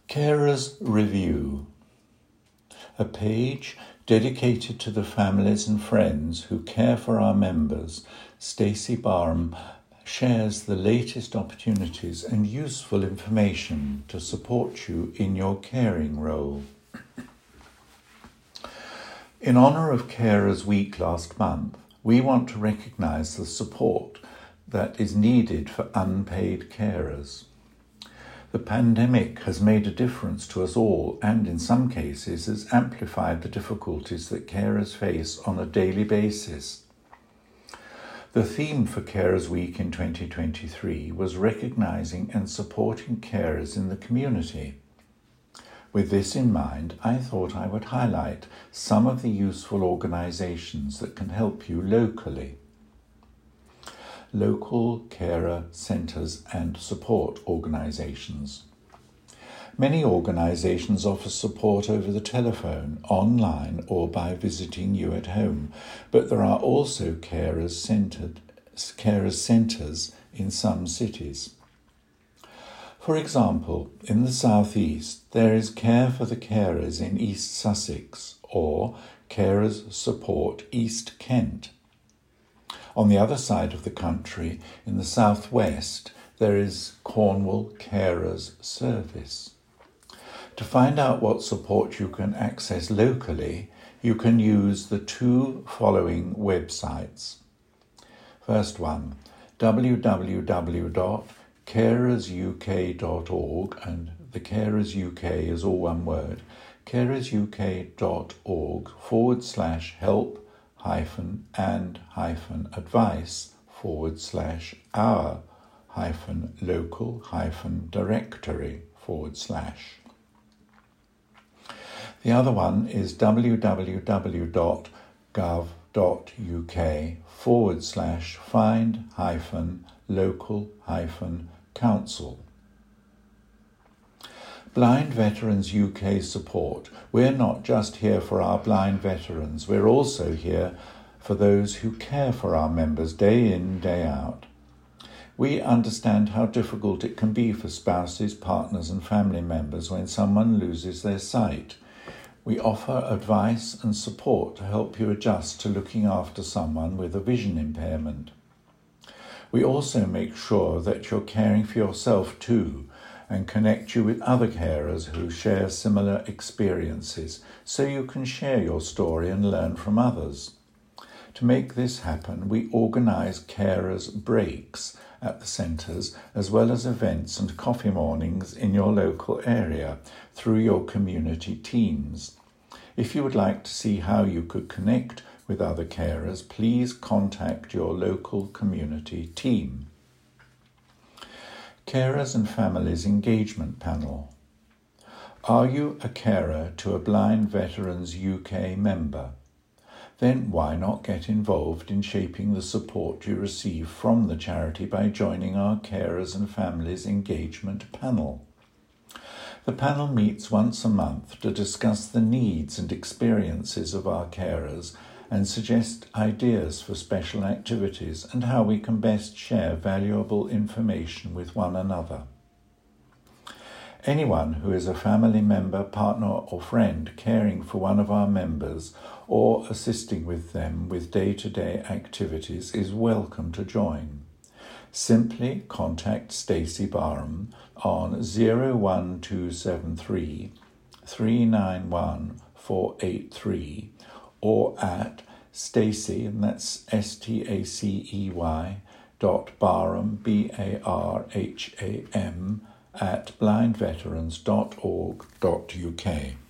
Carers Review, a page dedicated to the families and friends who care for our members. Stacey Barham shares the latest opportunities and useful information to support you in your caring role. In honour of Carers Week last month, we want to recognise the support that is needed for unpaid carers. The pandemic has made a difference to us all and in some cases has amplified the difficulties that carers face on a daily basis. The theme for Carers Week in 2023 was recognising and supporting carers in the community. With this in mind, I thought I would highlight some of the useful organisations that can help you locally. Local carer centres and support organisations. Many organisations offer support over the telephone, online or by visiting you at home, but there are also carers centres in some cities. For example, in the South East, there is Care for the Carers in East Sussex or Carers Support East Kent. On the other side of the country, in the southwest, there is Cornwall Carers Service. To find out what support you can access locally, you can use the two following websites. First one, www.carersuk.org, and the Carers UK is all one word, carersuk.org/help-and-our-local-directory/. The other one is www.gov.uk/find-local-council. Blind Veterans UK support. We're not just here for our blind veterans, we're also here for those who care for our members day in, day out. We understand how difficult it can be for spouses, partners and family members when someone loses their sight. We offer advice and support to help you adjust to looking after someone with a vision impairment. We also make sure that you're caring for yourself too, and connect you with other carers who share similar experiences, so you can share your story and learn from others. To make this happen, we organise carers breaks at the centres, as well as events and coffee mornings in your local area through your community teams. If you would like to see how you could connect with other carers, please contact your local community team. Carers and Families Engagement Panel. Are you a carer to a Blind Veterans UK member? Then why not get involved in shaping the support you receive from the charity by joining our Carers and Families Engagement Panel? The panel meets once a month to discuss the needs and experiences of our carers and suggest ideas for special activities and how we can best share valuable information with one another. Anyone who is a family member, partner or friend caring for one of our members or assisting with them with day-to-day activities is welcome to join. Simply contact Stacey Barham on 01273 391 483 or at Stacey, and that's STACEY .Barham, BARHAM, at blindveterans.org.uk.